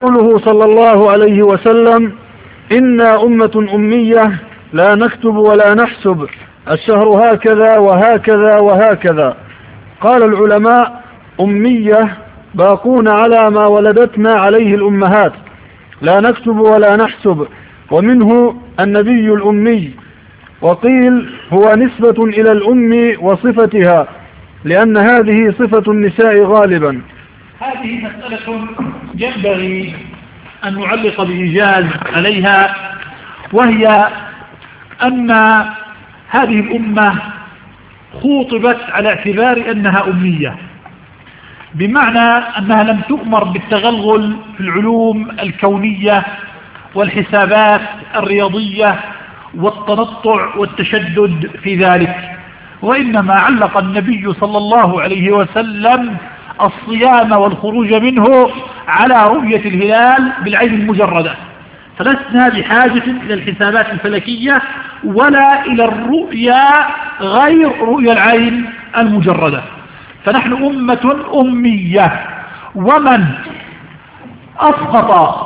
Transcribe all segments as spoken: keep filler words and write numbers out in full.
قوله صلى الله عليه وسلم: إنا أمة أمية لا نكتب ولا نحسب، الشهر هكذا وهكذا وهكذا. قال العلماء: أمية باقون على ما ولدتنا عليه الأمهات، لا نكتب ولا نحسب، ومنه النبي الأمي. وقيل هو نسبة إلى الأم وصفتها، لأن هذه صفة النساء غالبا. هذه مسألة ينبغي أن نعلق بإيجاز عليها، وهي أن هذه الأمة خوطبت على اعتبار أنها أمية، بمعنى أنها لم تؤمر بالتغلغل في العلوم الكونية والحسابات الرياضية والتنطع والتشدد في ذلك، وإنما علق النبي صلى الله عليه وسلم الصيام والخروج منه على رؤية الهلال بالعين المجردة، فلسنا بحاجة إلى الحسابات الفلكية ولا إلى الرؤيا غير رؤيا العين المجردة، فنحن أمة أمية. ومن أسقط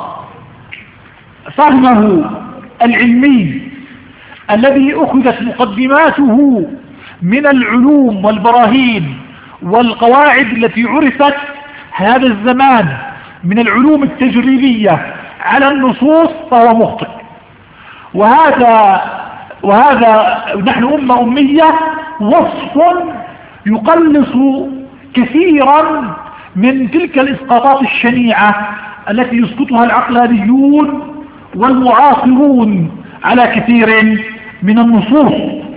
فهمه العلمي الذي أخذت مقدماته من العلوم والبراهين والقواعد التي عرفت هذا الزمان من العلوم التجريبية على النصوص فهو مخطئ. وهذا وهذا نحن أمة أمية وصف يقلص كثيرا من تلك الإسقاطات الشنيعة التي يسقطها العقلانيون والمعاصرون على كثير من النصوص.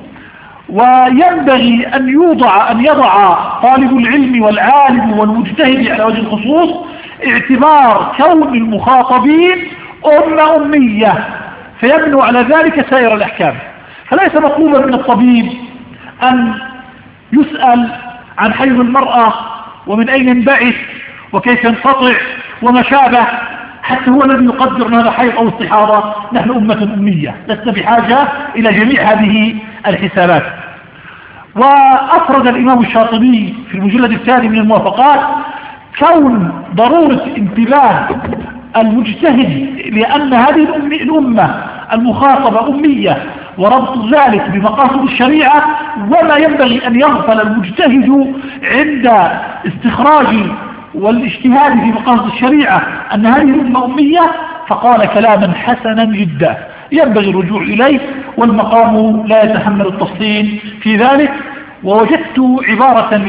وينبغي أن يوضع أن يضع طالب العلم والعالم والمجتهد على وجه الخصوص اعتبار كون المخاطبين أمة أمية، فيبنوا على ذلك سائر الأحكام. فليس مطلوبا من الطبيب أن يسأل عن حيض المرأة ومن أين ينبعث وكيف ينقطع وما شابه، حتى هو الذي يقدر أن هذا حيض أو استحاضة. نحن أمة أمية لسنا بحاجة إلى جميع هذه الحسابات. وأفرد الإمام الشاطبي في المجلد الثاني من الموافقات كون ضرورة انتباه المجتهد لأن هذه الأمة المخاطبة أمية، وربط ذلك بمقاصد الشريعة، وما ينبغي أن يغفل المجتهد عند استخراج والاجتهاد في مقاصد الشريعة أن هذه الأمة أمية. فقال كلاما حسنا جدا ينبغي الرجوع إليه، والمقام لا يتحمل التفصيل في ذلك. ووجدت عبارة